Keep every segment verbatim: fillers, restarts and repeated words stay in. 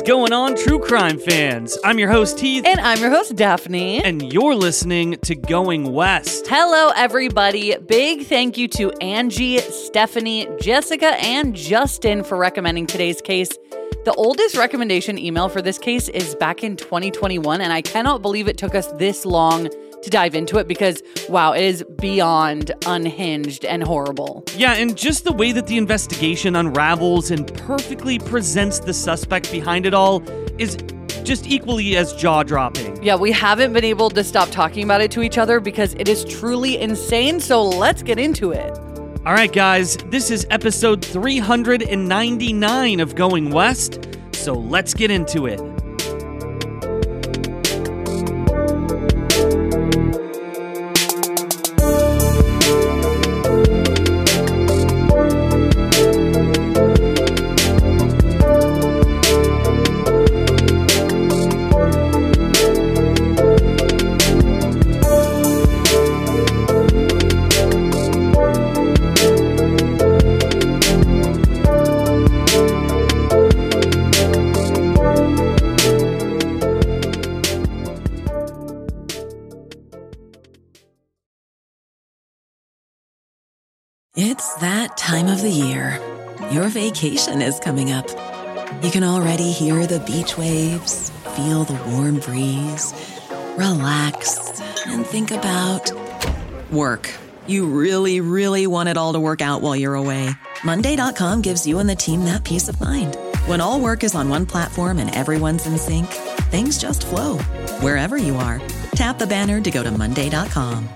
going on, true crime fans? I'm your host, Heath. And I'm your host, Daphne. And you're listening to Going West. Hello, everybody. Big thank you to Angie, Stephanie, Jessica, and Justin for recommending today's case. The oldest recommendation email for this case is back in twenty twenty-one, and I cannot believe it took us this long to dive into it because, wow, it is beyond unhinged and horrible. Yeah, and just the way that the investigation unravels and perfectly presents the suspect behind it all is just equally as jaw-dropping. Yeah, we haven't been able to stop talking about it to each other because it is truly insane, so let's get into it. All right, guys, this is episode three hundred ninety-nine of Going West, so let's get into it. It's that time of the year. Your vacation is coming up. You can already hear the beach waves, feel the warm breeze, relax, and think about work. You really, really want it all to work out while you're away. Monday dot com gives you and the team that peace of mind. When all work is on one platform and everyone's in sync, things just flow. Wherever you are, tap the banner to go to Monday dot com.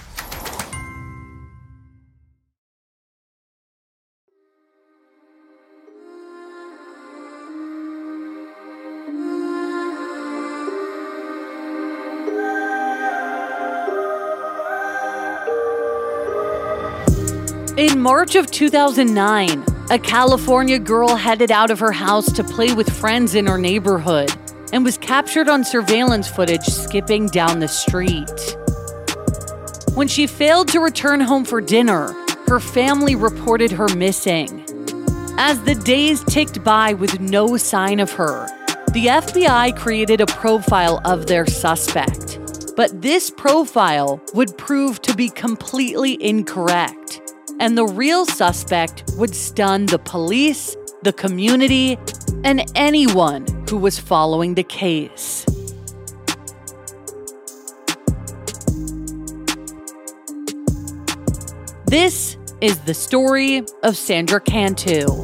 In March of two thousand nine, a California girl headed out of her house to play with friends in her neighborhood and was captured on surveillance footage skipping down the street. When she failed to return home for dinner, her family reported her missing. As the days ticked by with no sign of her, the F B I created a profile of their suspect. But this profile would prove to be completely incorrect. And the real suspect would stun the police, the community, and anyone who was following the case. This is the story of Sandra Cantu.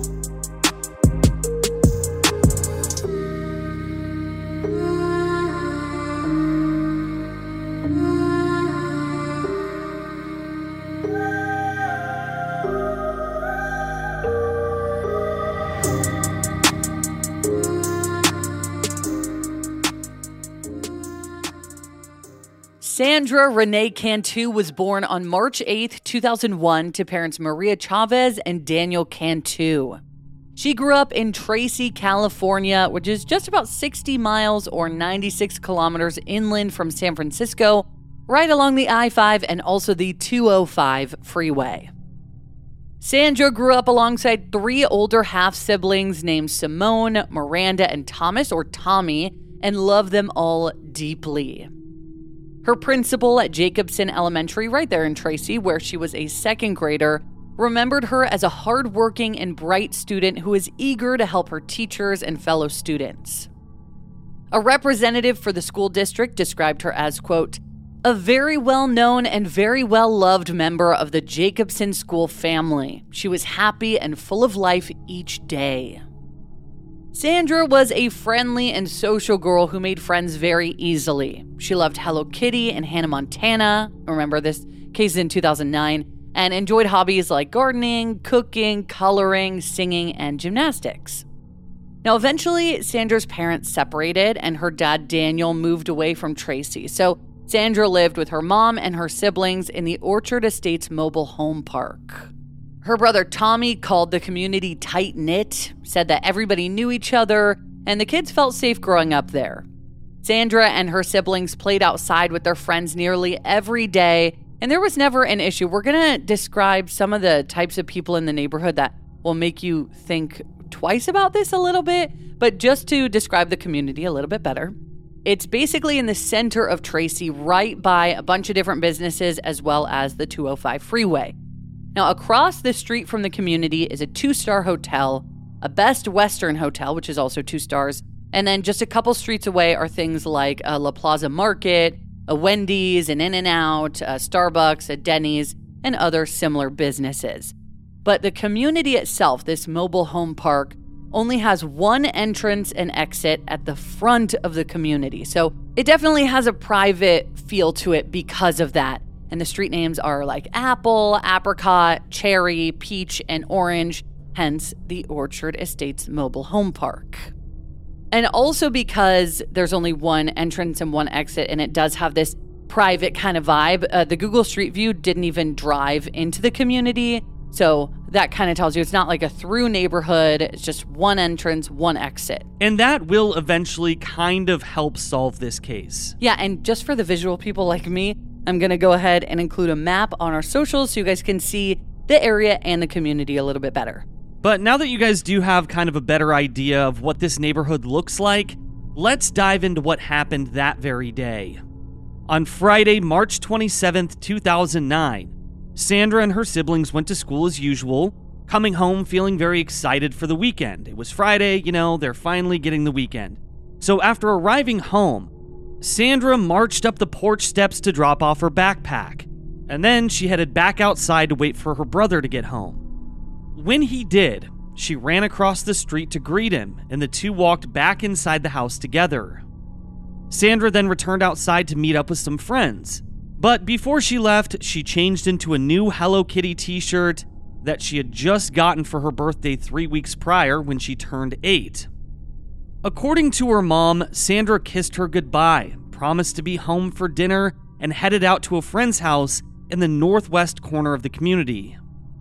Sandra Renee Cantu was born on March eighth, two thousand one to parents Maria Chavez and Daniel Cantu. She grew up in Tracy, California, which is just about sixty miles or ninety-six kilometers inland from San Francisco, right along the I five and also the two oh five freeway. Sandra grew up alongside three older half-siblings named Simone, Miranda, and Thomas, or Tommy, and loved them all deeply. Her principal at Jacobson Elementary, right there in Tracy, where she was a second grader, remembered her as a hardworking and bright student who was eager to help her teachers and fellow students. A representative for the school district described her as, quote, a very well-known and very well-loved member of the Jacobson school family. She was happy and full of life each day. Sandra was a friendly and social girl who made friends very easily. She loved Hello Kitty and Hannah Montana, remember this case in two thousand nine, and enjoyed hobbies like gardening, cooking, coloring, singing, and gymnastics. Now, eventually, Sandra's parents separated and her dad, Daniel, moved away from Tracy. So Sandra lived with her mom and her siblings in the Orchard Estates mobile home park. Her brother Tommy called the community tight-knit, said that everybody knew each other, and the kids felt safe growing up there. Sandra and her siblings played outside with their friends nearly every day, and there was never an issue. We're going to describe some of the types of people in the neighborhood that will make you think spoke twice about this a little bit, but just to describe the community a little bit better. It's basically in the center of Tracy, right by a bunch of different businesses as well as the two oh five freeway. Now, across the street from the community is a two-star hotel, a Best Western hotel, which is also two stars, and then just a couple streets away are things like a La Plaza Market, a Wendy's, an In-N-Out, a Starbucks, a Denny's, and other similar businesses. But the community itself, this mobile home park, only has one entrance and exit at the front of the community. So it definitely has a private feel to it because of that. And the street names are like Apple, Apricot, Cherry, Peach, and Orange, hence the Orchard Estates Mobile Home Park. And also because there's only one entrance and one exit, and it does have this private kind of vibe, uh, the Google Street View didn't even drive into the community. So that kind of tells you it's not like a through neighborhood. It's just one entrance, one exit. And that will eventually kind of help solve this case. Yeah, and just for the visual people like me, I'm going to go ahead and include a map on our socials so you guys can see the area and the community a little bit better. But now that you guys do have kind of a better idea of what this neighborhood looks like, let's dive into what happened that very day. On Friday, March twenty-seventh, two thousand nine, Sandra and her siblings went to school as usual, coming home feeling very excited for the weekend. It was Friday, you know, they're finally getting the weekend. So after arriving home, Sandra marched up the porch steps to drop off her backpack, and then she headed back outside to wait for her brother to get home. When he did, she ran across the street to greet him, and the two walked back inside the house together. Sandra then returned outside to meet up with some friends, but before she left, she changed into a new Hello Kitty t-shirt that she had just gotten for her birthday three weeks prior when she turned eight. According to her mom, Sandra kissed her goodbye, promised to be home for dinner, and headed out to a friend's house in the northwest corner of the community.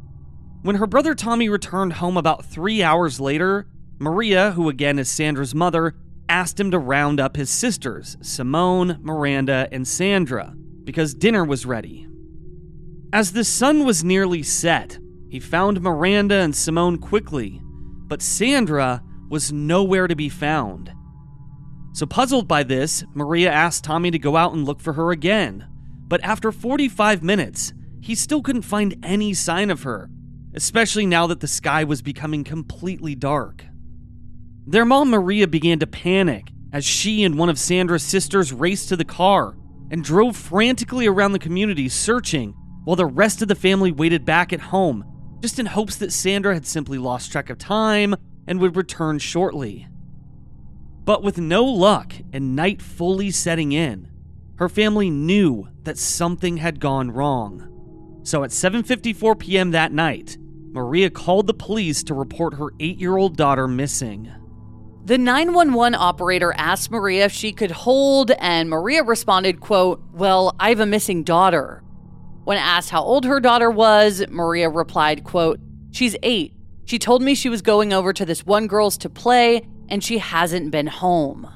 When her brother Tommy returned home about three hours later, Maria, who again is Sandra's mother, asked him to round up his sisters, Simone, Miranda, and Sandra, because dinner was ready. As the sun was nearly set, he found Miranda and Simone quickly, but Sandra was nowhere to be found. So puzzled by this, Maria asked Tommy to go out and look for her again, but after forty-five minutes, he still couldn't find any sign of her, especially now that the sky was becoming completely dark. Their mom Maria began to panic as she and one of Sandra's sisters raced to the car and drove frantically around the community searching while the rest of the family waited back at home, just in hopes that Sandra had simply lost track of time and would return shortly. But with no luck and night fully setting in, her family knew that something had gone wrong. So at seven fifty-four p.m. that night, Maria called the police to report her eight-year-old daughter missing. The nine one one operator asked Maria if she could hold, and Maria responded, quote, "Well, I have a missing daughter." When asked how old her daughter was, Maria replied, quote, "She's eight. She told me she was going over to this one girl's to play, and she hasn't been home."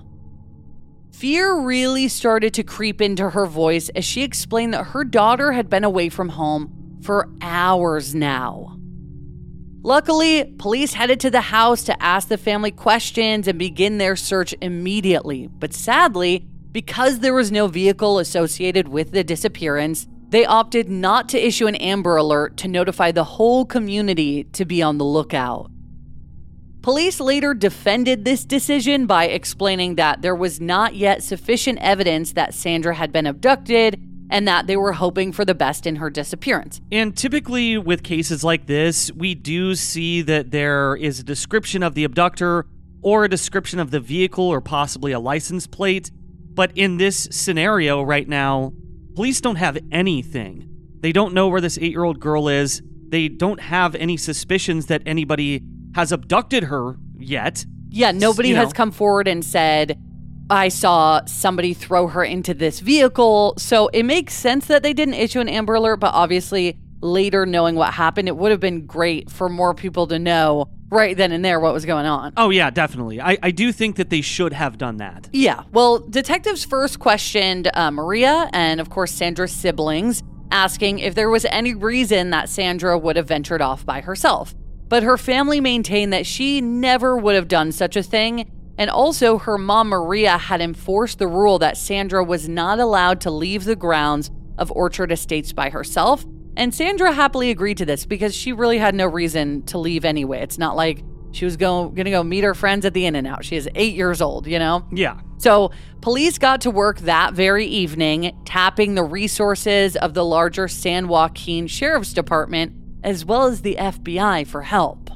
Fear really started to creep into her voice as she explained that her daughter had been away from home for hours now. Luckily, police headed to the house to ask the family questions and begin their search immediately. But sadly, because there was no vehicle associated with the disappearance, they opted not to issue an Amber Alert to notify the whole community to be on the lookout. Police later defended this decision by explaining that there was not yet sufficient evidence that Sandra had been abducted and that they were hoping for the best in her disappearance. And typically with cases like this, we do see that there is a description of the abductor or a description of the vehicle or possibly a license plate. But in this scenario right now, police don't have anything. They don't know where this eight-year-old girl is. They don't have any suspicions that anybody has abducted her yet. Yeah, nobody you has know. come forward and said, I saw somebody throw her into this vehicle. So it makes sense that they didn't issue an Amber Alert, but obviously later knowing what happened, it would have been great for more people to know right then and there what was going on. Oh yeah, definitely. I, I do think that they should have done that. Yeah, well, detectives first questioned uh, Maria and of course Sandra's siblings, asking if there was any reason that Sandra would have ventured off by herself. But her family maintained that she never would have done such a thing, and also her mom Maria had enforced the rule that Sandra was not allowed to leave the grounds of Orchard Estates by herself, and Sandra happily agreed to this because she really had no reason to leave anyway. It's not like she was go, gonna go meet her friends at the In-N-Out. She is eight years old, you know? Yeah. So police got to work that very evening, tapping the resources of the larger San Joaquin Sheriff's Department, as well as the F B I for help.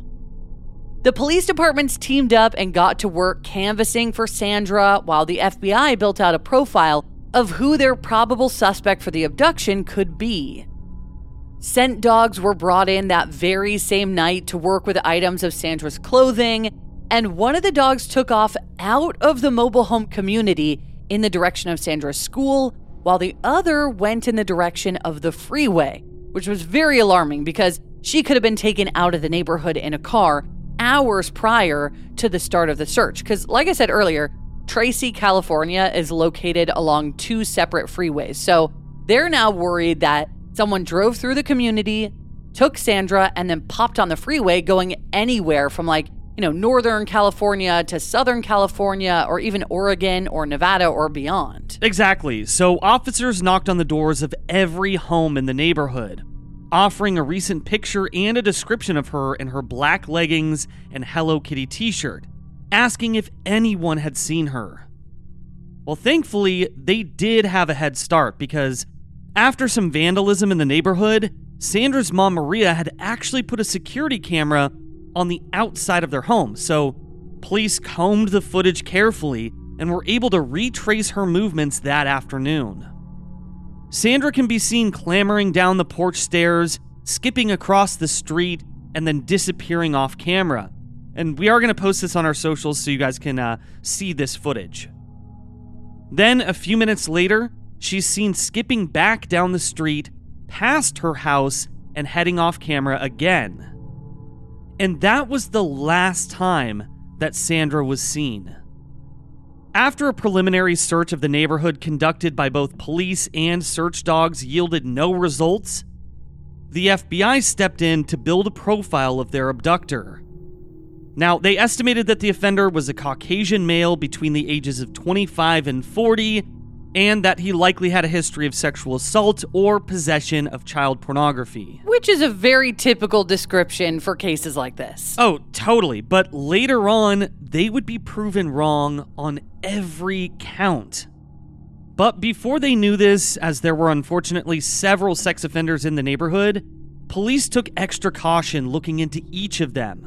The police departments teamed up and got to work canvassing for Sandra, while the F B I built out a profile of who their probable suspect for the abduction could be. Scent dogs were brought in that very same night to work with items of Sandra's clothing, and one of the dogs took off out of the mobile home community in the direction of Sandra's school, while the other went in the direction of the freeway, which was very alarming because she could have been taken out of the neighborhood in a car hours prior to the start of the search. Because like I said earlier, Tracy, California is located along two separate freeways. So they're now worried that someone drove through the community, took Sandra, and then popped on the freeway going anywhere from like, you know, Northern California to Southern California or even Oregon or Nevada or beyond. Exactly. So officers knocked on the doors of every home in the neighborhood, offering a recent picture and a description of her in her black leggings and Hello Kitty t-shirt, asking if anyone had seen her. Well, thankfully, they did have a head start because after some vandalism in the neighborhood, Sandra's mom Maria had actually put a security camera on the outside of their home, so police combed the footage carefully and were able to retrace her movements that afternoon. Sandra can be seen clambering down the porch stairs, skipping across the street, and then disappearing off camera. And we are going to post this on our socials so you guys can uh, see this footage. Then, a few minutes later, she's seen skipping back down the street, past her house, and heading off camera again. And that was the last time that Sandra was seen. After a preliminary search of the neighborhood conducted by both police and search dogs yielded no results, the F B I stepped in to build a profile of their abductor. Now, they estimated that the offender was a Caucasian male between the ages of twenty-five and forty, and that he likely had a history of sexual assault or possession of child pornography. Which is a very typical description for cases like this. Oh, totally. But later on, they would be proven wrong on every count. But before they knew this, as there were unfortunately several sex offenders in the neighborhood, police took extra caution looking into each of them.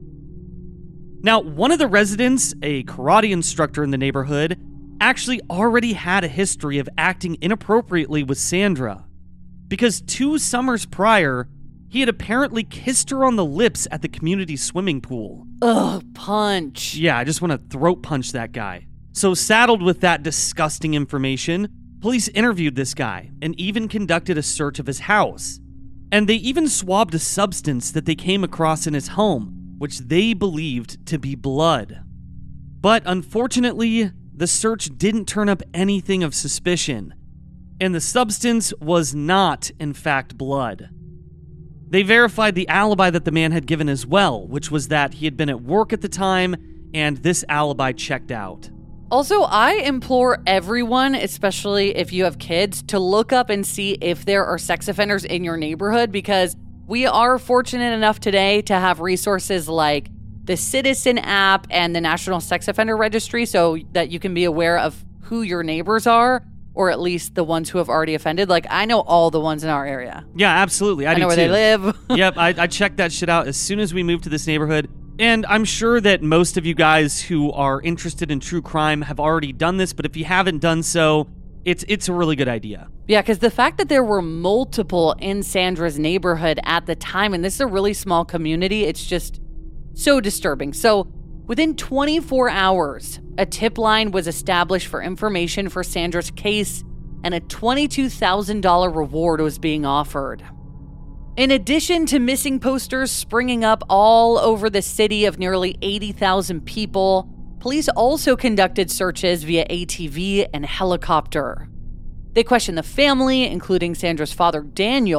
Now, one of the residents, a karate instructor in the neighborhood, actually already had a history of acting inappropriately with Sandra, because two summers prior, he had apparently kissed her on the lips at the community swimming pool. Ugh, punch. Yeah, I just want to throat punch that guy. So saddled with that disgusting information, police interviewed this guy and even conducted a search of his house. And they even swabbed a substance that they came across in his home, which they believed to be blood. But unfortunately, the search didn't turn up anything of suspicion, and the substance was not, in fact, blood. They verified the alibi that the man had given as well, which was that he had been at work at the time, and this alibi checked out. Also, I implore everyone, especially if you have kids, to look up and see if there are sex offenders in your neighborhood, because we are fortunate enough today to have resources like the Citizen app and the National Sex Offender Registry so that you can be aware of who your neighbors are, or at least the ones who have already offended. Like, I know all the ones in our area. Yeah, absolutely. I, I do know where too. they live. Yep, I, I checked that shit out as soon as we moved to this neighborhood. And I'm sure that most of you guys who are interested in true crime have already done this, but if you haven't done so, it's it's a really good idea. Yeah, because the fact that there were multiple in Sandra's neighborhood at the time, and this is a really small community, it's just so disturbing. So within twenty-four hours, a tip line was established for information for Sandra's case, and a twenty-two thousand dollars reward was being offered. In addition to missing posters springing up all over the city of nearly eighty thousand people, police also conducted searches via A T V and helicopter. They questioned the family, including Sandra's father, Daniel,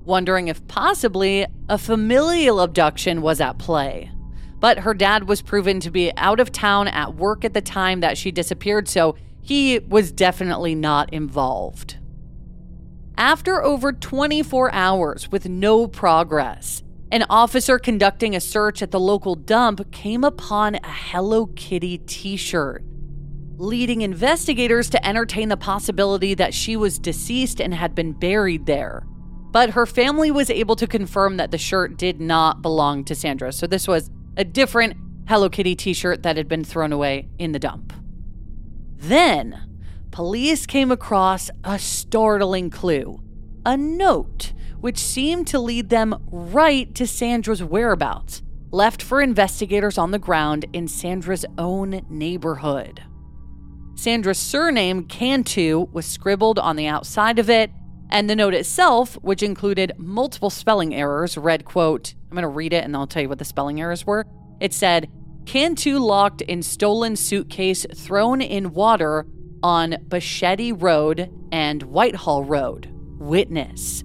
wondering if possibly a familial abduction was at play. But her dad was proven to be out of town at work at the time that she disappeared, so he was definitely not involved. After over twenty-four hours with no progress, an officer conducting a search at the local dump came upon a Hello Kitty t-shirt, leading investigators to entertain the possibility that she was deceased and had been buried there. But her family was able to confirm that the shirt did not belong to Sandra, so this was a different Hello Kitty t-shirt that had been thrown away in the dump. Then, police came across a startling clue, a note which seemed to lead them right to Sandra's whereabouts, left for investigators on the ground in Sandra's own neighborhood. Sandra's surname, Cantu, was scribbled on the outside of it, and the note itself, which included multiple spelling errors, read, quote, I'm going to read it and I'll tell you what the spelling errors were. It said, Cantu locked in stolen suitcase thrown in water on Bashedi Road and Whitehall Road. Witness.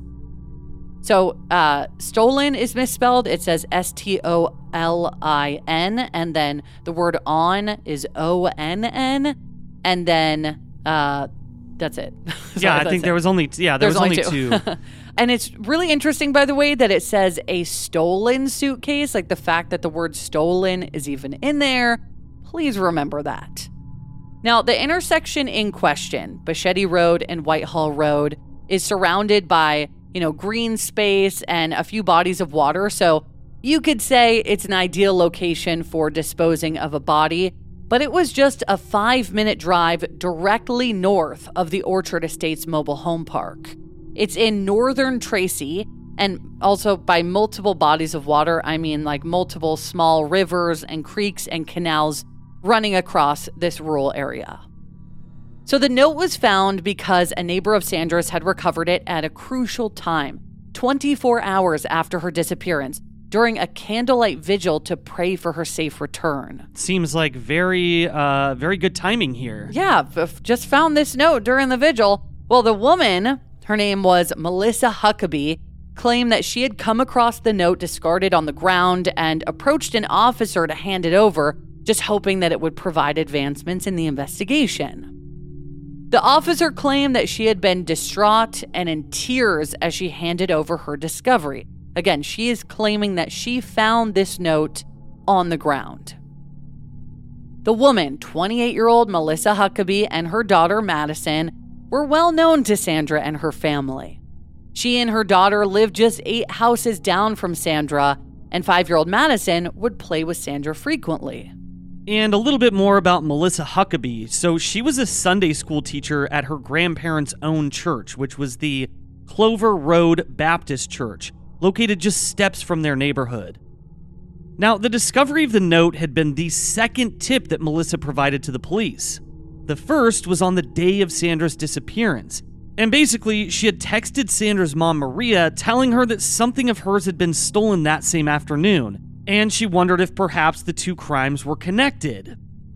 So, uh, stolen is misspelled. It says S T O L I N, and then the word on is O N N, and then uh, that's it. Yeah, I think there was only yeah there was only two. two. And it's really interesting, by the way, that it says a stolen suitcase. Like the fact that the word stolen is even in there. Please remember that. Now, the intersection in question, Bashedi Road and Whitehall Road, is surrounded by, you know, green space and a few bodies of water. So you could say it's an ideal location for disposing of a body, but it was just a five minute drive directly north of the Orchard Estates mobile home park. It's in northern Tracy, and also by multiple bodies of water, I mean like multiple small rivers and creeks and canals running across this rural area. So the note was found because a neighbor of Sandra's had recovered it at a crucial time, twenty-four hours after her disappearance, during a candlelight vigil to pray for her safe return. Seems like very, uh, very good timing here. Yeah, f- just found this note during the vigil. Well, the woman, her name was Melissa Huckabee, claimed that she had come across the note discarded on the ground and approached an officer to hand it over, just hoping that it would provide advancements in the investigation. The officer claimed that she had been distraught and in tears as she handed over her discovery. Again, she is claiming that she found this note on the ground. The woman, twenty-eight-year-old Melissa Huckabee, and her daughter Madison were well known to Sandra and her family. She and her daughter lived just eight houses down from Sandra, and five-year-old Madison would play with Sandra frequently. And a little bit more about Melissa Huckabee. So she was a Sunday school teacher at her grandparents' own church, which was the Clover Road Baptist Church, located just steps from their neighborhood. Now, the discovery of the note had been the second tip that Melissa provided to the police. The first was on the day of Sandra's disappearance. And basically, she had texted Sandra's mom, Maria, telling her that something of hers had been stolen that same afternoon, and she wondered if perhaps the two crimes were connected.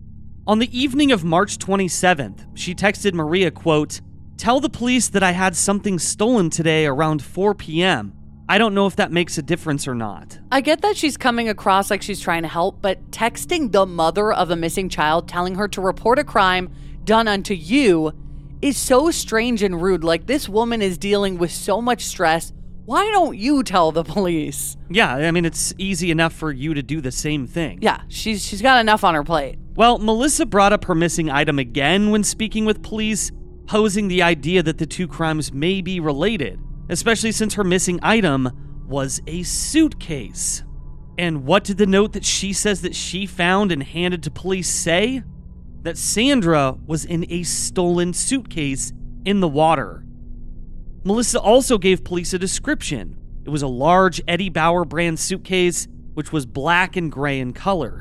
On the evening of March twenty-seventh, she texted Maria, quote, "Tell the police that I had something stolen today around four p.m. I don't know if that makes a difference or not." I get that she's coming across like she's trying to help, but texting the mother of a missing child telling her to report a crime done unto you is so strange and rude. Like, this woman is dealing with so much stress. Why don't you tell the police? Yeah, I mean, it's easy enough for you to do the same thing. Yeah, she's she's got enough on her plate. Well, Melissa brought up her missing item again when speaking with police, posing the idea that the two crimes may be related, especially since her missing item was a suitcase. And what did the note that she says that she found and handed to police say? That Sandra was in a stolen suitcase in the water. Melissa also gave police a description. It was a large Eddie Bauer brand suitcase, which was black and gray in color.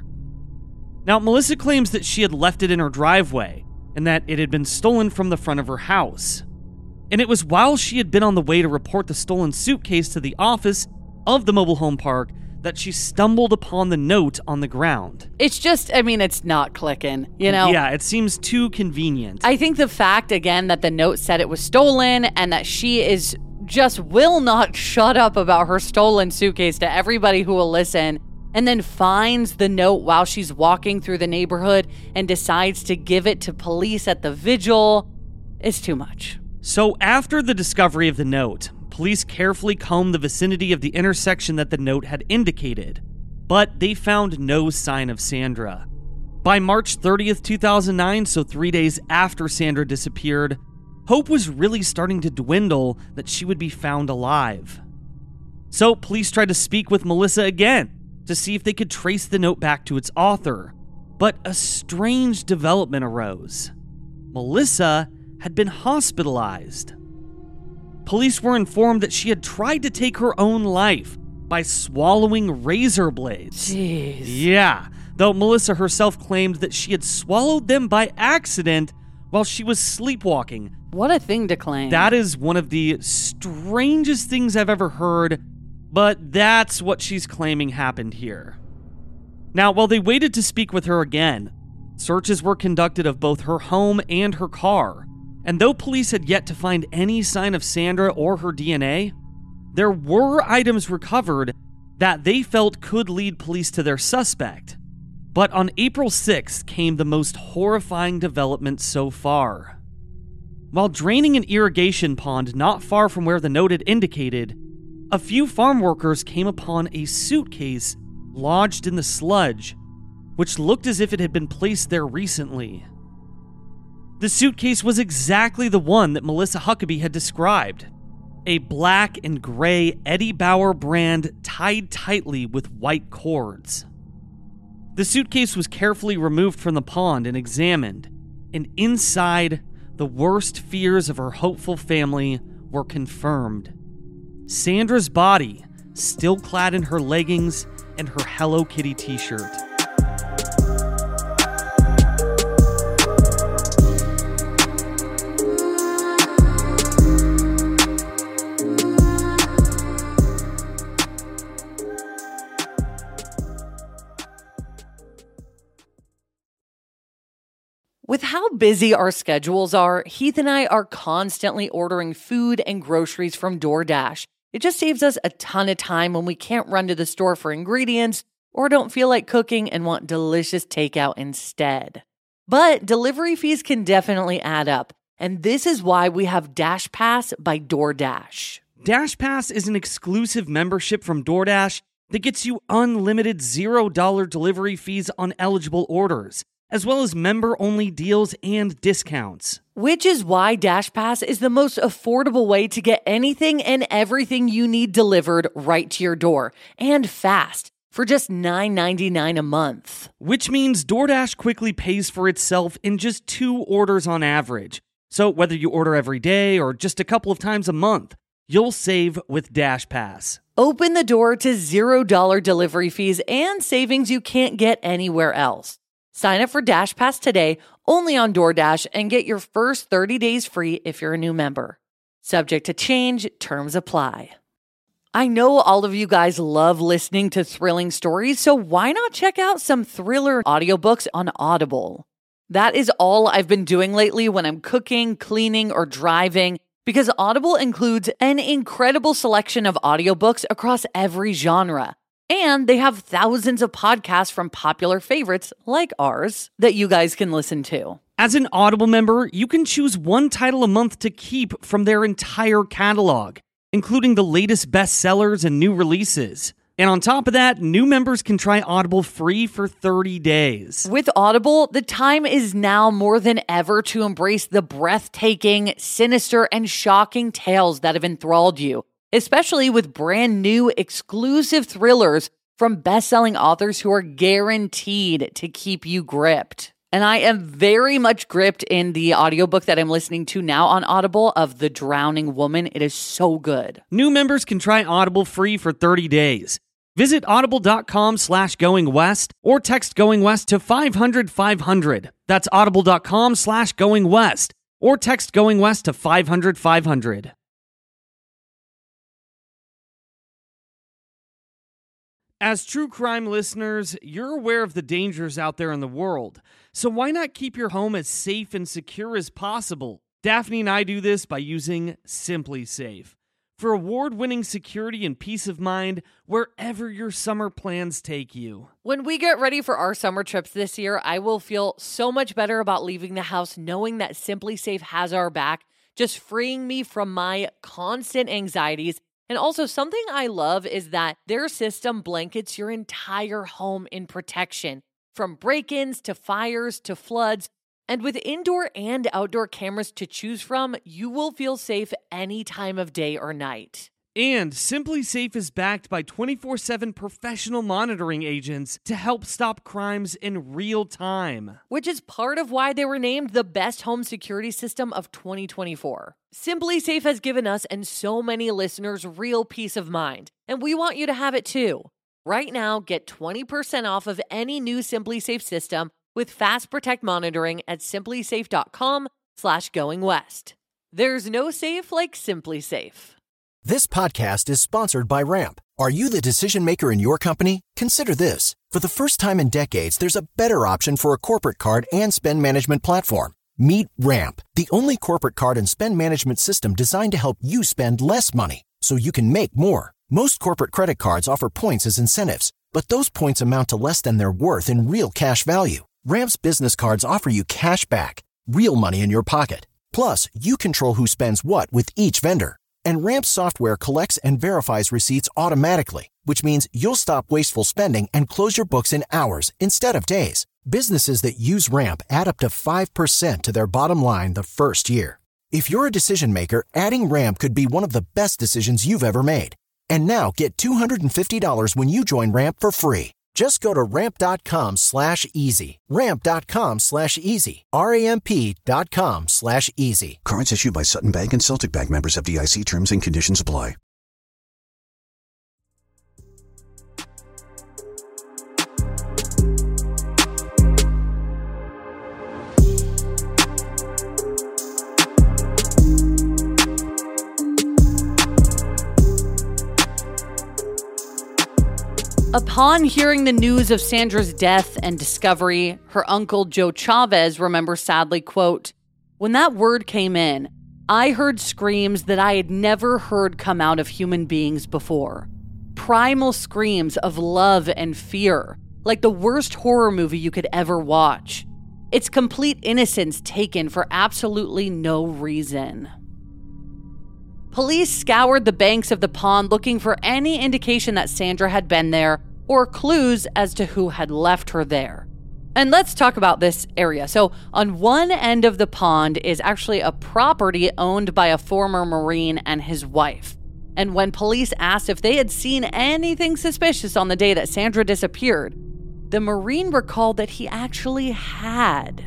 Now, Melissa claims that she had left it in her driveway and that it had been stolen from the front of her house. And it was while she had been on the way to report the stolen suitcase to the office of the mobile home park that she stumbled upon the note on the ground. It's just, I mean, it's not clicking, you know? Yeah, it seems too convenient. I think the fact, again, that the note said it was stolen and that she is just will not shut up about her stolen suitcase to everybody who will listen, and then finds the note while she's walking through the neighborhood and decides to give it to police at the vigil. It's too much. So after the discovery of the note, police carefully combed the vicinity of the intersection that the note had indicated, but they found no sign of Sandra. By March thirtieth, two thousand nine, so three days after Sandra disappeared, hope was really starting to dwindle that she would be found alive. So police tried to speak with Melissa again to see if they could trace the note back to its author, but a strange development arose. Melissa had been hospitalized. Police were informed that she had tried to take her own life by swallowing razor blades. Jeez. Yeah, though Melissa herself claimed that she had swallowed them by accident while she was sleepwalking. What a thing to claim. That is one of the strangest things I've ever heard, but that's what she's claiming happened here. Now, while they waited to speak with her again, searches were conducted of both her home and her car. And though police had yet to find any sign of Sandra or her D N A, there were items recovered that they felt could lead police to their suspect. But on April sixth came the most horrifying development so far. While draining an irrigation pond not far from where the note had indicated, a few farm workers came upon a suitcase lodged in the sludge, which looked as if it had been placed there recently. The suitcase was exactly the one that Melissa Huckabee had described. A black and gray Eddie Bauer brand tied tightly with white cords. The suitcase was carefully removed from the pond and examined, and inside, the worst fears of her hopeful family were confirmed. Sandra's body, still clad in her leggings and her Hello Kitty t-shirt. With how busy our schedules are, Heath and I are constantly ordering food and groceries from DoorDash. It just saves us a ton of time when we can't run to the store for ingredients or don't feel like cooking and want delicious takeout instead. But delivery fees can definitely add up, and this is why we have DashPass by DoorDash. DashPass is an exclusive membership from DoorDash that gets you unlimited zero dollar delivery fees on eligible orders, as well as member-only deals and discounts. Which is why DashPass is the most affordable way to get anything and everything you need delivered right to your door, and fast, for just nine ninety-nine a month. Which means DoorDash quickly pays for itself in just two orders on average. So whether you order every day or just a couple of times a month, you'll save with DashPass. Open the door to zero dollar delivery fees and savings you can't get anywhere else. Sign up for DashPass today, only on DoorDash, and get your first thirty days free if you're a new member. Subject to change, terms apply. I know all of you guys love listening to thrilling stories, so why not check out some thriller audiobooks on Audible? That is all I've been doing lately when I'm cooking, cleaning, or driving, because Audible includes an incredible selection of audiobooks across every genre. And they have thousands of podcasts from popular favorites like ours that you guys can listen to. As an Audible member, you can choose one title a month to keep from their entire catalog, including the latest bestsellers and new releases. And on top of that, new members can try Audible free for thirty days. With Audible, the time is now more than ever to embrace the breathtaking, sinister, and shocking tales that have enthralled you, especially with brand new exclusive thrillers from best-selling authors who are guaranteed to keep you gripped. And I am very much gripped in the audiobook that I'm listening to now on Audible of The Drowning Woman. It is so good. New members can try Audible free for thirty days. Visit audible.com slash going west or text going west to five hundred five hundred. That's audible.com slash going west or text going west to five hundred five hundred. As true crime listeners, you're aware of the dangers out there in the world, so why not keep your home as safe and secure as possible? Daphne and I do this by using Simply Safe. for award-winning security and peace of mind wherever your summer plans take you. When we get ready for our summer trips this year, I will feel so much better about leaving the house knowing that SimpliSafe has our back, just freeing me from my constant anxieties. And also, something I love is that their system blankets your entire home in protection, from break-ins to fires to floods. And with indoor and outdoor cameras to choose from, you will feel safe any time of day or night. And SimpliSafe is backed by twenty-four seven professional monitoring agents to help stop crimes in real time. Which is part of why they were named the best home security system of twenty twenty-four. SimpliSafe has given us and so many listeners real peace of mind, and we want you to have it too. Right now, get twenty percent off of any new SimpliSafe system with Fast Protect monitoring at simplysafe.com slash going west. There's no safe like SimpliSafe. This podcast is sponsored by Ramp. Are you the decision maker in your company? Consider this. For the first time in decades, there's a better option for a corporate card and spend management platform. Meet Ramp, the only corporate card and spend management system designed to help you spend less money so you can make more. Most corporate credit cards offer points as incentives, but those points amount to less than their worth in real cash value. Ramp's business cards offer you cash back, real money in your pocket. Plus, you control who spends what with each vendor. And Ramp's software collects and verifies receipts automatically, which means you'll stop wasteful spending and close your books in hours instead of days. Businesses that use Ramp add up to five percent to their bottom line the first year. If you're a decision maker, adding Ramp could be one of the best decisions you've ever made. And now get two hundred fifty dollars when you join Ramp for free. Just go to ramp.com slash easy. Ramp.com slash easy. R-A-M-P dot com slash easy. Cards issued by Sutton Bank and Celtic Bank, members, F D I C. Terms and conditions apply. Upon hearing the news of Sandra's death and discovery, her uncle Joe Chavez remembers sadly, quote, "When that word came in, I heard screams that I had never heard come out of human beings before. Primal screams of love and fear, like the worst horror movie you could ever watch. It's complete innocence taken for absolutely no reason." Police scoured the banks of the pond looking for any indication that Sandra had been there or clues as to who had left her there. And let's talk about this area. So on one end of the pond is actually a property owned by a former Marine and his wife. And when police asked if they had seen anything suspicious on the day that Sandra disappeared, the Marine recalled that he actually had.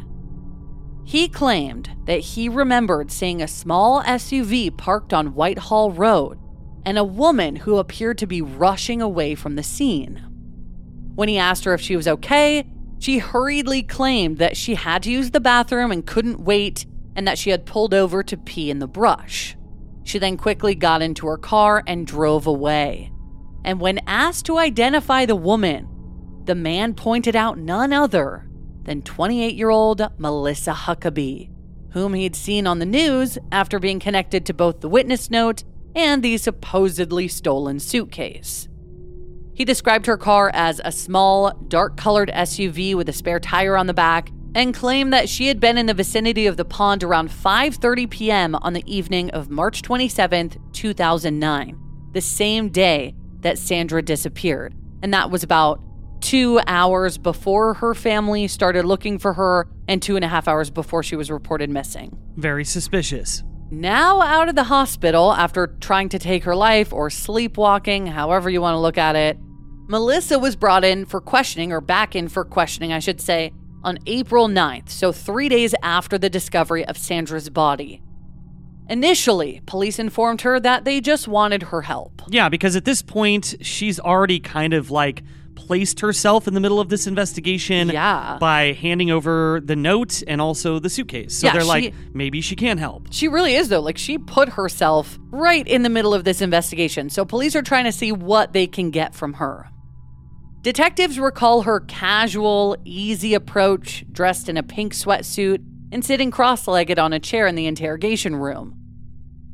He claimed that he remembered seeing a small S U V parked on Whitehall Road and a woman who appeared to be rushing away from the scene. When he asked her if she was okay, she hurriedly claimed that she had to use the bathroom and couldn't wait, and that she had pulled over to pee in the brush. She then quickly got into her car and drove away. And when asked to identify the woman, the man pointed out none other than twenty-eight-year-old Melissa Huckabee, whom he'd seen on the news after being connected to both the witness note and the supposedly stolen suitcase. He described her car as a small, dark-colored S U V with a spare tire on the back and claimed that she had been in the vicinity of the pond around five thirty p.m. on the evening of March twenty-seventh, two thousand nine, the same day that Sandra disappeared. And that was about two hours before her family started looking for her and two and a half hours before she was reported missing. Very suspicious. Now out of the hospital after trying to take her life or sleepwalking, however you want to look at it, Melissa was brought in for questioning, or back in for questioning, I should say, on April ninth, so three days after the discovery of Sandra's body. Initially, police informed her that they just wanted her help. Yeah, because at this point, she's already kind of like placed herself in the middle of this investigation yeah. by handing over the note and also the suitcase. So yeah, they're she, like, maybe she can help. She really is, though. Like, she put herself right in the middle of this investigation. So police are trying to see what they can get from her. Detectives recall her casual, easy approach, dressed in a pink sweatsuit and sitting cross-legged on a chair in the interrogation room.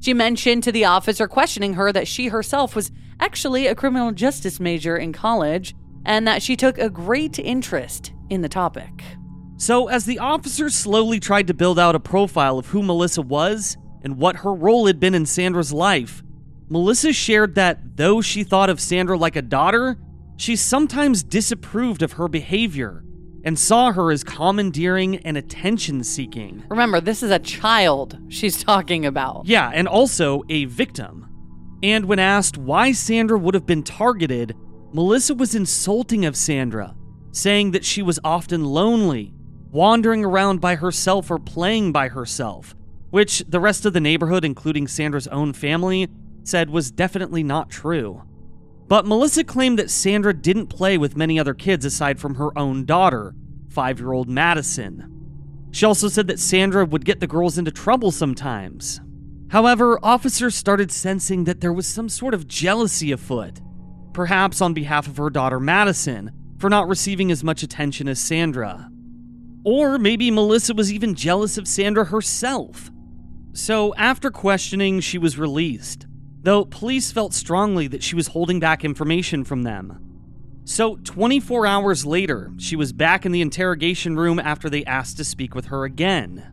She mentioned to the officer questioning her that she herself was actually a criminal justice major in college and that she took a great interest in the topic. So, as the officers slowly tried to build out a profile of who Melissa was and what her role had been in Sandra's life, Melissa shared that though she thought of Sandra like a daughter, she sometimes disapproved of her behavior and saw her as commandeering and attention-seeking. Remember, this is a child she's talking about. Yeah, and also a victim. And when asked why Sandra would have been targeted, Melissa was insulting of Sandra, saying that she was often lonely, wandering around by herself or playing by herself, which the rest of the neighborhood, including Sandra's own family, said was definitely not true. But Melissa claimed that Sandra didn't play with many other kids aside from her own daughter, five-year-old Madison. She also said that Sandra would get the girls into trouble sometimes. However, officers started sensing that there was some sort of jealousy afoot, perhaps on behalf of her daughter Madison, for not receiving as much attention as Sandra. Or maybe Melissa was even jealous of Sandra herself. So after questioning, she was released, though police felt strongly that she was holding back information from them. So twenty-four hours later, she was back in the interrogation room after they asked to speak with her again.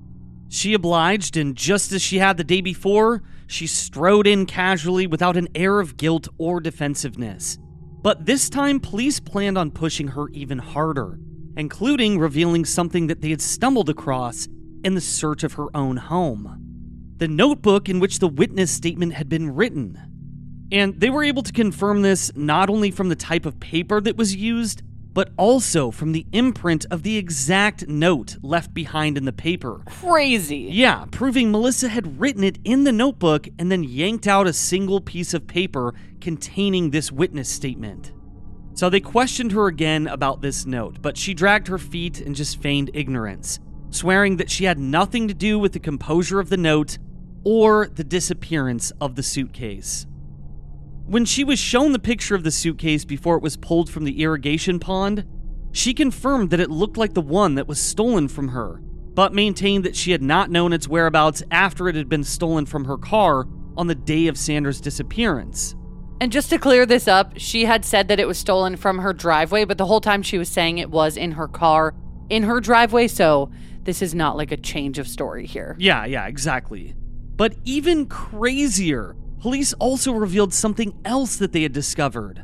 She obliged, and just as she had the day before, she strode in casually without an air of guilt or defensiveness. But this time, police planned on pushing her even harder, including revealing something that they had stumbled across in the search of her own home: the notebook in which the witness statement had been written. And they were able to confirm this not only from the type of paper that was used, but also from the imprint of the exact note left behind in the paper. Crazy. Yeah, proving Melissa had written it in the notebook and then yanked out a single piece of paper containing this witness statement. So they questioned her again about this note, but she dragged her feet and just feigned ignorance, swearing that she had nothing to do with the composure of the note or the disappearance of the suitcase. When she was shown the picture of the suitcase before it was pulled from the irrigation pond, she confirmed that it looked like the one that was stolen from her, but maintained that she had not known its whereabouts after it had been stolen from her car on the day of Sandra's disappearance. And just to clear this up, she had said that it was stolen from her driveway, but the whole time she was saying it was in her car, in her driveway, so this is not like a change of story here. Yeah, yeah, exactly. But even crazier, police also revealed something else that they had discovered.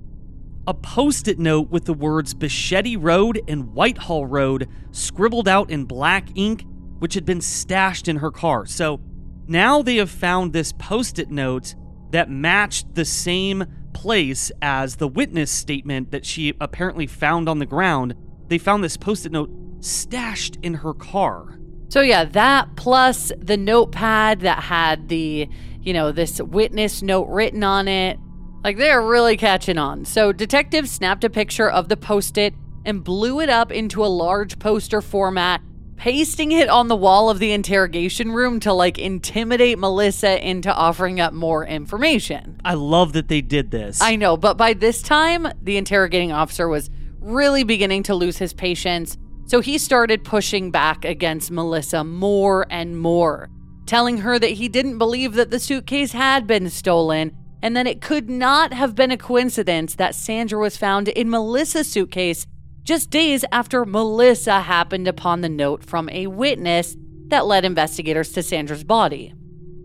A post-it note with the words Bichetti Road and Whitehall Road scribbled out in black ink, which had been stashed in her car. So now they have found this post-it note that matched the same place as the witness statement that she apparently found on the ground. They found this post-it note stashed in her car. So yeah, that plus the notepad that had the, you know, this witness note written on it. Like, they're really catching on. So detectives snapped a picture of the post-it and blew it up into a large poster format, pasting it on the wall of the interrogation room to, like, intimidate Melissa into offering up more information. I love that they did this. I know, but by this time, the interrogating officer was really beginning to lose his patience. So he started pushing back against Melissa more and more, telling her that he didn't believe that the suitcase had been stolen and that it could not have been a coincidence that Sandra was found in Melissa's suitcase just days after Melissa happened upon the note from a witness that led investigators to Sandra's body.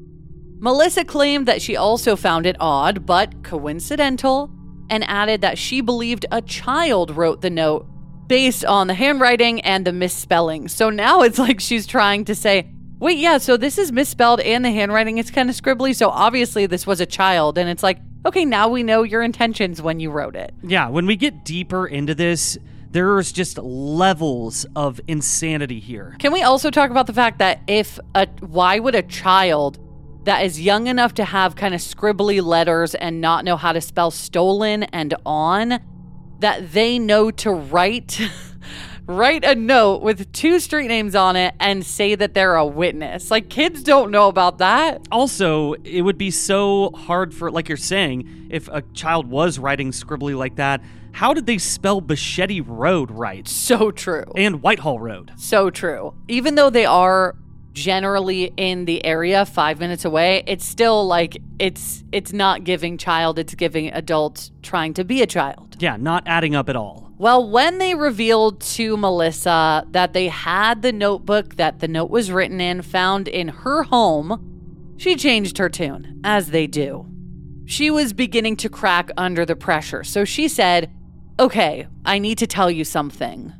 Melissa claimed that she also found it odd but coincidental, and added that she believed a child wrote the note based on the handwriting and the misspelling. So now it's like she's trying to say, wait, yeah, so this is misspelled and the handwriting is kind of scribbly, so obviously this was a child. And it's like, okay, now we know your intentions when you wrote it. Yeah, when we get deeper into this, there's just levels of insanity here. Can we also talk about the fact that if a, why would a child that is young enough to have kind of scribbly letters and not know how to spell stolen and on, that they know to write write a note with two street names on it and say that they're a witness? Like, kids don't know about that. Also, it would be so hard for, like you're saying, if a child was writing scribbly like that, how did they spell Bichetti Road right? So true. And Whitehall Road. So true. Even though they are generally in the area, five minutes away, it's still like, it's it's not giving child, it's giving adult trying to be a child. Yeah, not adding up at all. Well, when they revealed to Melissa that they had the notebook that the note was written in found in her home, she changed her tune, as they do. She was beginning to crack under the pressure, so she said, "Okay, I need to tell you something."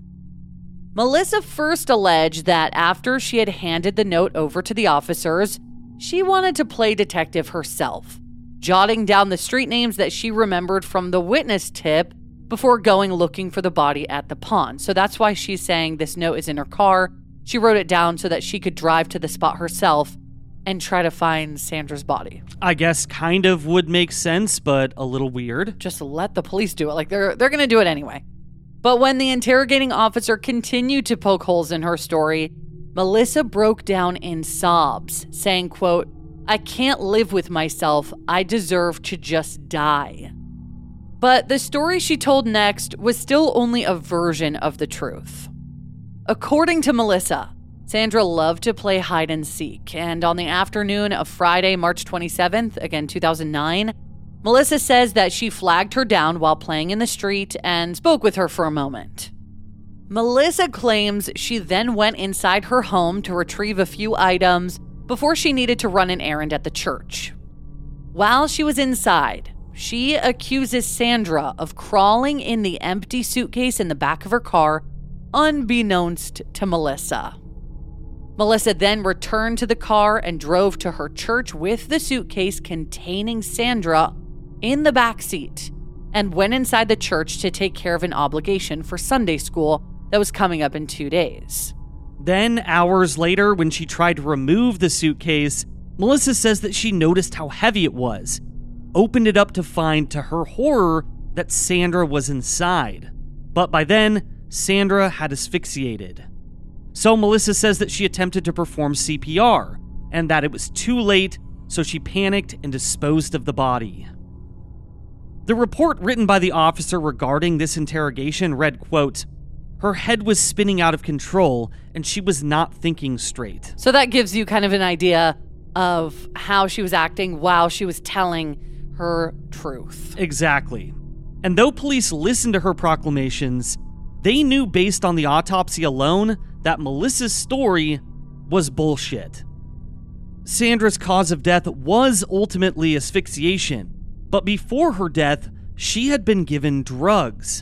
Melissa first alleged that after she had handed the note over to the officers, she wanted to play detective herself, jotting down the street names that she remembered from the witness tip before going looking for the body at the pond. So that's why she's saying this note is in her car. She wrote it down so that she could drive to the spot herself and try to find Sandra's body. I guess kind of would make sense, but a little weird. Just let the police do it. Like, they're they're going to do it anyway. But when the interrogating officer continued to poke holes in her story, Melissa broke down in sobs, saying, quote, "I can't live with myself. I deserve to just die." But the story she told next was still only a version of the truth. According to Melissa, Sandra loved to play hide and seek, and on the afternoon of Friday, March twenty-seventh, again two thousand nine, Melissa says that she flagged her down while playing in the street and spoke with her for a moment. Melissa claims she then went inside her home to retrieve a few items before she needed to run an errand at the church. While she was inside, she accuses Sandra of crawling in the empty suitcase in the back of her car, unbeknownst to Melissa. Melissa then returned to the car and drove to her church with the suitcase containing Sandra in the back seat and went inside the church to take care of an obligation for Sunday school that was coming up in two days. Then, hours later, when she tried to remove the suitcase, Melissa says that she noticed how heavy it was, opened it up to find, to her horror, that Sandra was inside. But by then, Sandra had asphyxiated. So Melissa says that she attempted to perform C P R, and that it was too late, so she panicked and disposed of the body. The report written by the officer regarding this interrogation read, quote, "Her head was spinning out of control, and she was not thinking straight." So that gives you kind of an idea of how she was acting while she was telling her truth. Exactly. And though police listened to her proclamations, they knew based on the autopsy alone that Melissa's story was bullshit. Sandra's cause of death was ultimately asphyxiation, but before her death, she had been given drugs.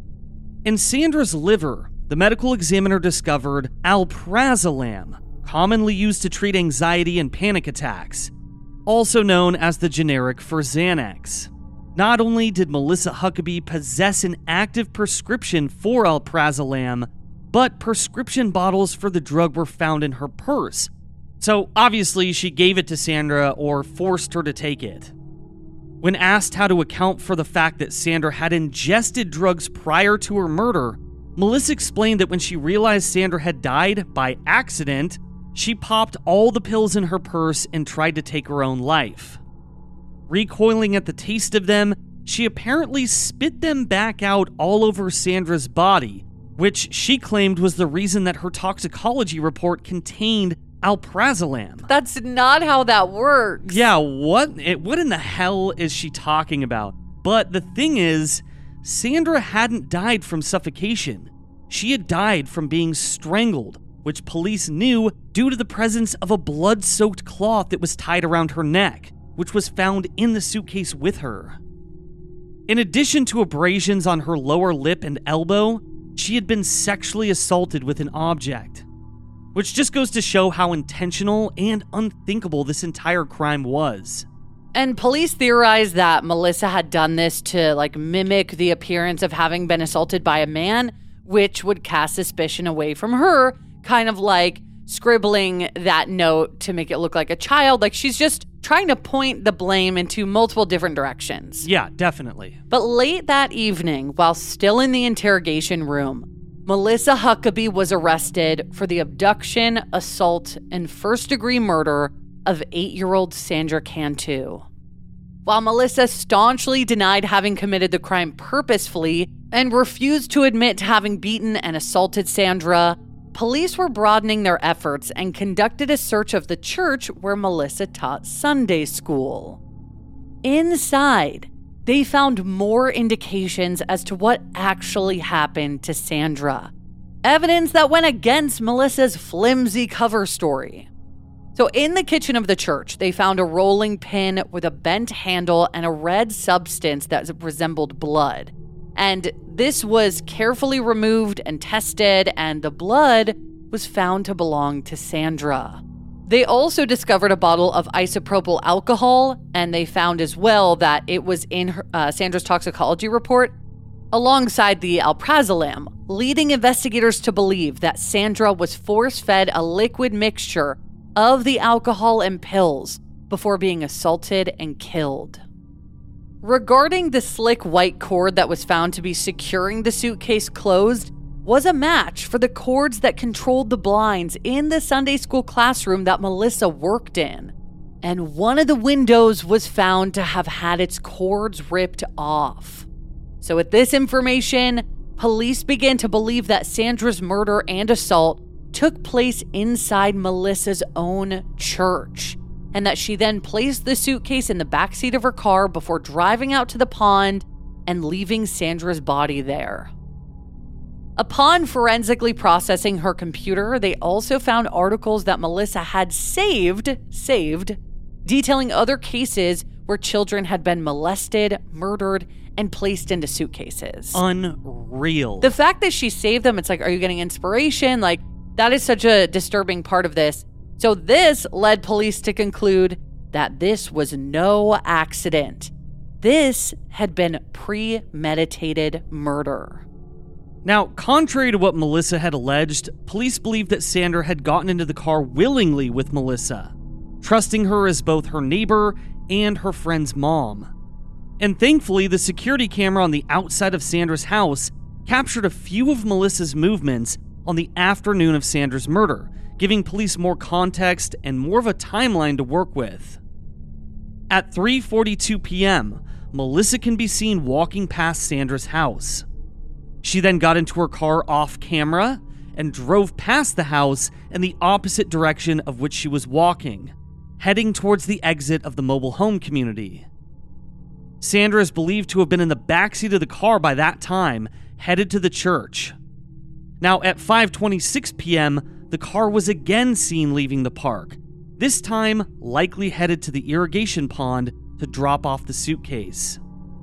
In Sandra's liver, the medical examiner discovered alprazolam, commonly used to treat anxiety and panic attacks, also known as the generic for Xanax. Not only did Melissa Huckabee possess an active prescription for alprazolam, but prescription bottles for the drug were found in her purse. So obviously she gave it to Sandra or forced her to take it. When asked how to account for the fact that Sandra had ingested drugs prior to her murder, Melissa explained that when she realized Sandra had died by accident, she popped all the pills in her purse and tried to take her own life. Recoiling at the taste of them, she apparently spit them back out all over Sandra's body, which she claimed was the reason that her toxicology report contained alprazolam. That's not how that works. Yeah, what what in the hell is she talking about? But the thing is, Sandra hadn't died from suffocation. She had died from being strangled, which police knew due to the presence of a blood-soaked cloth that was tied around her neck, which was found in the suitcase with her. In addition to abrasions on her lower lip and elbow, she had been sexually assaulted with an object, which just goes to show how intentional and unthinkable this entire crime was. And police theorize that Melissa had done this to like mimic the appearance of having been assaulted by a man, which would cast suspicion away from her, kind of like scribbling that note to make it look like a child. Like she's just trying to point the blame into multiple different directions. Yeah, definitely. But late that evening, while still in the interrogation room, Melissa Huckabee was arrested for the abduction, assault, and first-degree murder of eight-year-old Sandra Cantu. While Melissa staunchly denied having committed the crime purposefully and refused to admit to having beaten and assaulted Sandra, police were broadening their efforts and conducted a search of the church where Melissa taught Sunday school. Inside, they found more indications as to what actually happened to Sandra. Evidence that went against Melissa's flimsy cover story. So in the kitchen of the church, they found a rolling pin with a bent handle and a red substance that resembled blood. And this was carefully removed and tested, and the blood was found to belong to Sandra. They also discovered a bottle of isopropyl alcohol, and they found as well that it was in her, uh, Sandra's toxicology report alongside the alprazolam, leading investigators to believe that Sandra was force-fed a liquid mixture of the alcohol and pills before being assaulted and killed. Regarding the slick white cord that was found to be securing the suitcase closed, was a match for the cords that controlled the blinds in the Sunday school classroom that Melissa worked in. And one of the windows was found to have had its cords ripped off. So with this information, police began to believe that Sandra's murder and assault took place inside Melissa's own church, and that she then placed the suitcase in the backseat of her car before driving out to the pond and leaving Sandra's body there. Upon forensically processing her computer, they also found articles that Melissa had saved, saved, detailing other cases where children had been molested, murdered, and placed into suitcases. Unreal. The fact that she saved them, it's like, are you getting inspiration? Like, that is such a disturbing part of this. So this led police to conclude that this was no accident. This had been premeditated murder. Now, contrary to what Melissa had alleged, police believed that Sandra had gotten into the car willingly with Melissa, trusting her as both her neighbor and her friend's mom. And thankfully, the security camera on the outside of Sandra's house captured a few of Melissa's movements on the afternoon of Sandra's murder, giving police more context and more of a timeline to work with. At three forty-two p.m., Melissa can be seen walking past Sandra's house. She then got into her car off camera and drove past the house in the opposite direction of which she was walking, heading towards the exit of the mobile home community. Sandra is believed to have been in the backseat of the car by that time, headed to the church. Now, at five twenty-six p.m., the car was again seen leaving the park, this time likely headed to the irrigation pond to drop off the suitcase.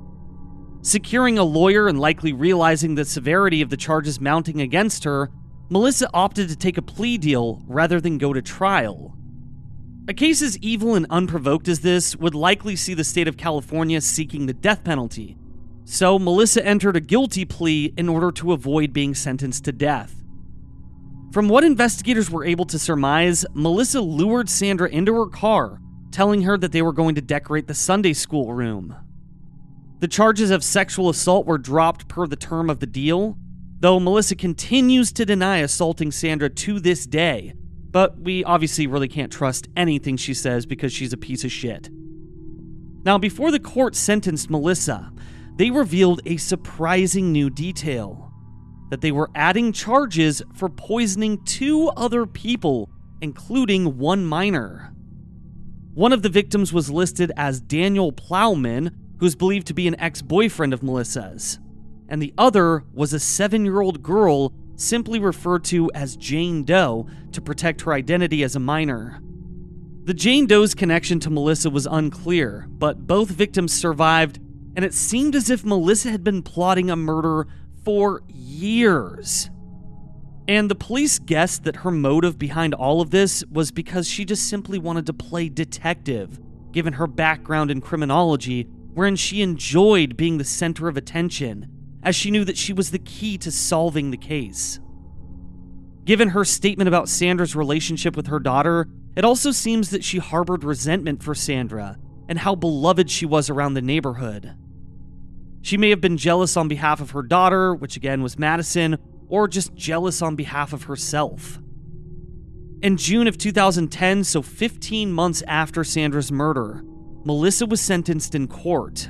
Securing a lawyer and likely realizing the severity of the charges mounting against her, Melissa opted to take a plea deal rather than go to trial. A case as evil and unprovoked as this would likely see the state of California seeking the death penalty, so Melissa entered a guilty plea in order to avoid being sentenced to death. From what investigators were able to surmise, Melissa lured Sandra into her car, telling her that they were going to decorate the Sunday school room. The charges of sexual assault were dropped per the term of the deal, though Melissa continues to deny assaulting Sandra to this day, but we obviously really can't trust anything she says because she's a piece of shit. Now, before the court sentenced Melissa, they revealed a surprising new detail: that they were adding charges for poisoning two other people, including one minor. One of the victims was listed as Daniel Plowman, who's believed to be an ex-boyfriend of Melissa's, and the other was a seven-year-old girl simply referred to as Jane Doe to protect her identity as a minor. The Jane Doe's connection to Melissa was unclear, but both victims survived, and it seemed as if Melissa had been plotting a murder for years. And the police guessed that her motive behind all of this was because she just simply wanted to play detective, given her background in criminology, wherein she enjoyed being the center of attention, as she knew that she was the key to solving the case. Given her statement about Sandra's relationship with her daughter, it also seems that she harbored resentment for Sandra and how beloved she was around the neighborhood. She may have been jealous on behalf of her daughter, which again was Madison, or just jealous on behalf of herself. In June of two thousand ten, so fifteen months after Sandra's murder, Melissa was sentenced in court.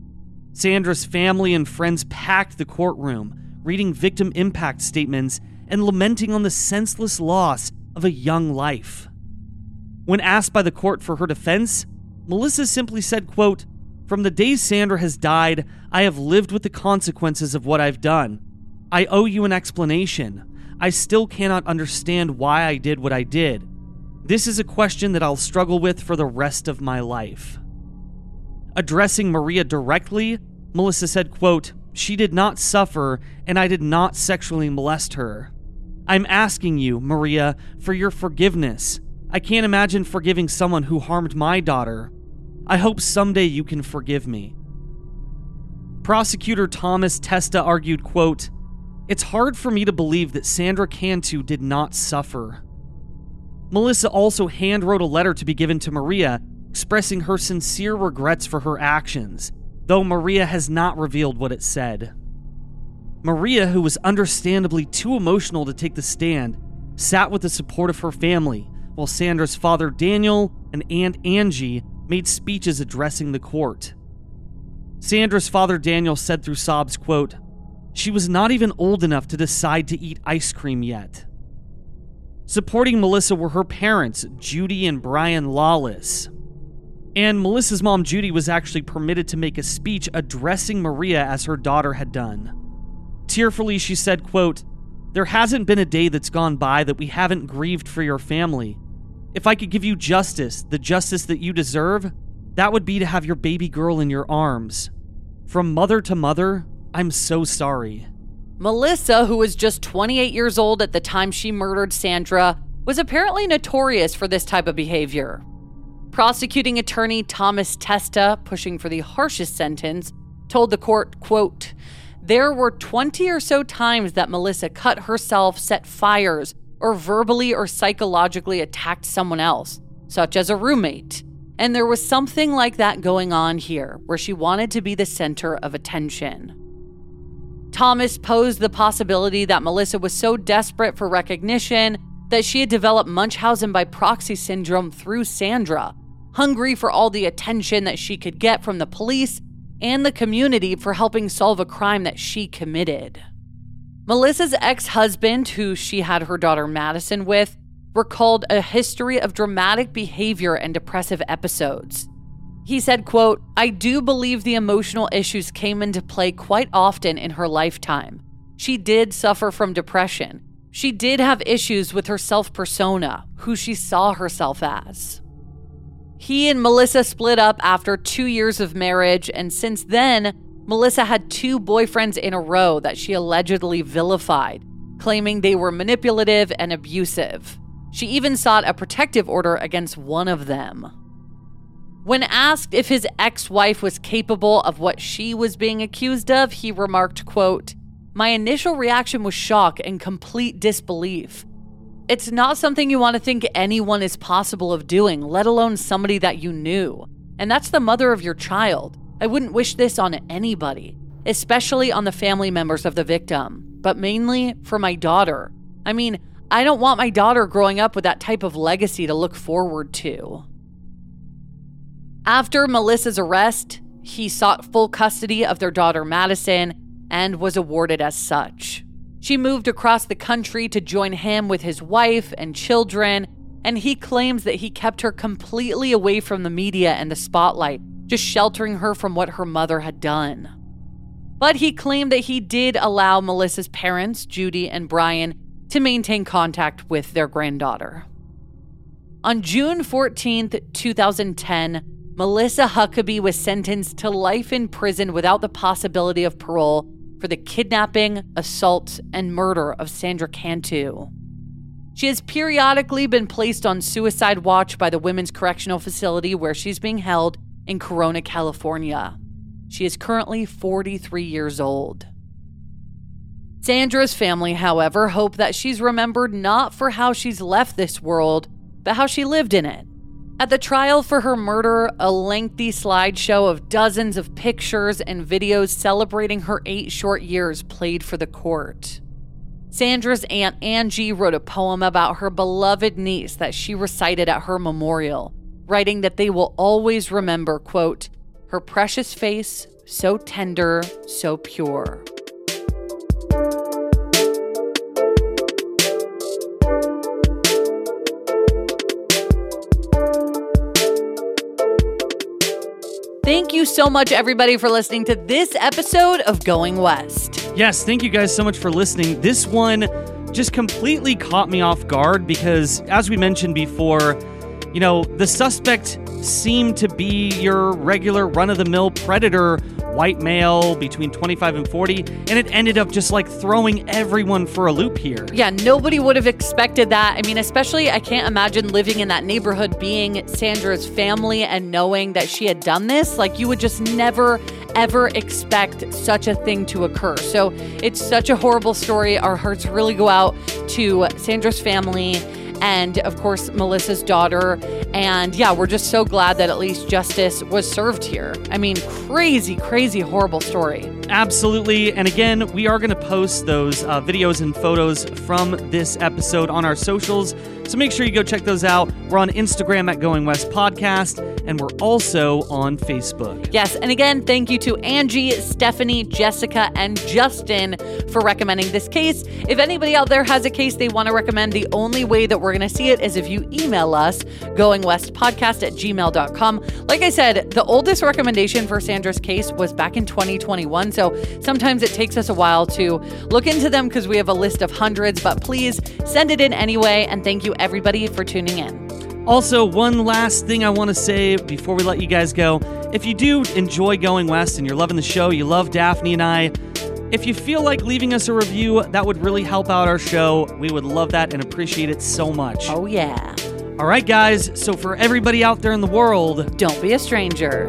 Sandra's family and friends packed the courtroom, reading victim impact statements and lamenting on the senseless loss of a young life. When asked by the court for her defense, Melissa simply said, quote, "From the day Sandra has died, I have lived with the consequences of what I've done. I owe you an explanation. I still cannot understand why I did what I did. This is a question that I'll struggle with for the rest of my life." Addressing Maria directly, Melissa said, quote, "She did not suffer, and I did not sexually molest her. I'm asking you, Maria, for your forgiveness. I can't imagine forgiving someone who harmed my daughter. I hope someday you can forgive me." Prosecutor Thomas Testa argued, quote, "It's hard for me to believe that Sandra Cantu did not suffer." Melissa also handwrote a letter to be given to Maria, expressing her sincere regrets for her actions, though Maria has not revealed what it said. Maria, who was understandably too emotional to take the stand, sat with the support of her family, while Sandra's father Daniel and Aunt Angie made speeches addressing the court. Sandra's father Daniel said through sobs, quote, "She was not even old enough to decide to eat ice cream yet." Supporting Melissa were her parents, Judy and Brian Lawless. And Melissa's mom, Judy, was actually permitted to make a speech addressing Maria as her daughter had done. Tearfully, she said, quote, "There hasn't been a day that's gone by that we haven't grieved for your family. If I could give you justice, the justice that you deserve, that would be to have your baby girl in your arms. From mother to mother, I'm so sorry." Melissa, who was just twenty-eight years old at the time she murdered Sandra, was apparently notorious for this type of behavior. Prosecuting attorney Thomas Testa, pushing for the harshest sentence, told the court, quote, "There were twenty or so times that Melissa cut herself, set fires, or verbally or psychologically attacked someone else, such as a roommate. And there was something like that going on here, where she wanted to be the center of attention." Thomas posed the possibility that Melissa was so desperate for recognition that she had developed Munchausen by proxy syndrome through Sandra, hungry for all the attention that she could get from the police and the community for helping solve a crime that she committed. Melissa's ex-husband, who she had her daughter Madison with, recalled a history of dramatic behavior and depressive episodes. He said, quote, "I do believe the emotional issues came into play quite often in her lifetime. She did suffer from depression. She did have issues with her self-persona, who she saw herself as." He and Melissa split up after two years of marriage, and since then, Melissa had two boyfriends in a row that she allegedly vilified, claiming they were manipulative and abusive. She even sought a protective order against one of them. When asked if his ex-wife was capable of what she was being accused of, he remarked, quote, "My initial reaction was shock and complete disbelief. It's not something you want to think anyone is possible of doing, let alone somebody that you knew. And that's the mother of your child. I wouldn't wish this on anybody, especially on the family members of the victim, but mainly for my daughter. I mean, I don't want my daughter growing up with that type of legacy to look forward to." After Melissa's arrest, he sought full custody of their daughter Madison and was awarded as such. She moved across the country to join him with his wife and children, and he claims that he kept her completely away from the media and the spotlight, just sheltering her from what her mother had done. But he claimed that he did allow Melissa's parents, Judy and Brian, to maintain contact with their granddaughter. On June fourteenth, two thousand ten, Melissa Huckabee was sentenced to life in prison without the possibility of parole for the kidnapping, assault, and murder of Sandra Cantu. She has periodically been placed on suicide watch by the Women's Correctional Facility where she's being held in Corona, California. She is currently forty-three years old. Sandra's family, however, hope that she's remembered not for how she's left this world, but how she lived in it. At the trial for her murder, a lengthy slideshow of dozens of pictures and videos celebrating her eight short years played for the court. Sandra's Aunt Angie wrote a poem about her beloved niece that she recited at her memorial, writing that they will always remember, quote, "her precious face, so tender, so pure." Thank you so much, everybody, for listening to this episode of Going West. Yes, thank you guys so much for listening. This one just completely caught me off guard because, as we mentioned before, you know, the suspect seemed to be your regular run-of-the-mill predator, white male between twenty-five and forty, and it ended up just like throwing everyone for a loop here. Yeah, nobody would have expected that. I mean, especially I can't imagine living in that neighborhood, being Sandra's family and knowing that she had done this. Like, you would just never, ever expect such a thing to occur. So it's such a horrible story. Our hearts really go out to Sandra's family and, of course, Melissa's daughter. And yeah, we're just so glad that at least justice was served here. I mean, crazy, crazy, horrible story. Absolutely. And again, we are going to post those uh, videos and photos from this episode on our socials. So make sure you go check those out. We're on Instagram at Going West Podcast, and we're also on Facebook. Yes. And again, thank you to Angie, Stephanie, Jessica, and Justin for recommending this case. If anybody out there has a case they want to recommend, the only way that we're going to see it is if you email us, goingwestpodcast at gmail dot com. Like I said, the oldest recommendation for Sandra's case was back in twenty twenty-one. So sometimes it takes us a while to look into them because we have a list of hundreds, but please send it in anyway. And thank you everybody for tuning in. Also, one last thing I want to say before we let you guys go. If you do enjoy Going West and you're loving the show, you love Daphne and I, if you feel like leaving us a review, that would really help out our show. We would love that and appreciate it so much. Oh, yeah. All right, guys. So for everybody out there in the world, don't be a stranger.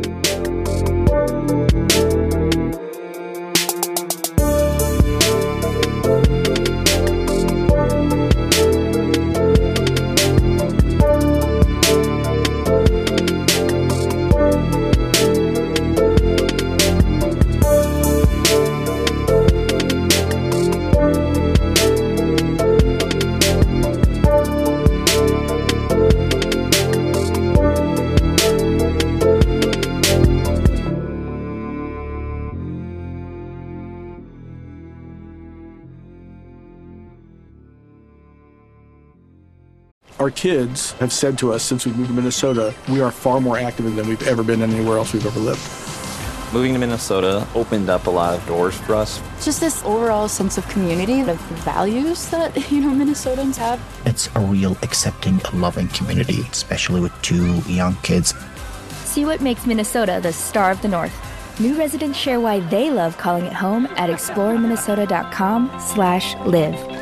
Our kids have said to us since we moved to Minnesota, we are far more active than we've ever been anywhere else we've ever lived. Moving to Minnesota opened up a lot of doors for us. Just this overall sense of community, of values that, you know, Minnesotans have. It's a real accepting, loving community, especially with two young kids. See what makes Minnesota the star of the North. New residents share why they love calling it home at exploreminnesota dot com slash live.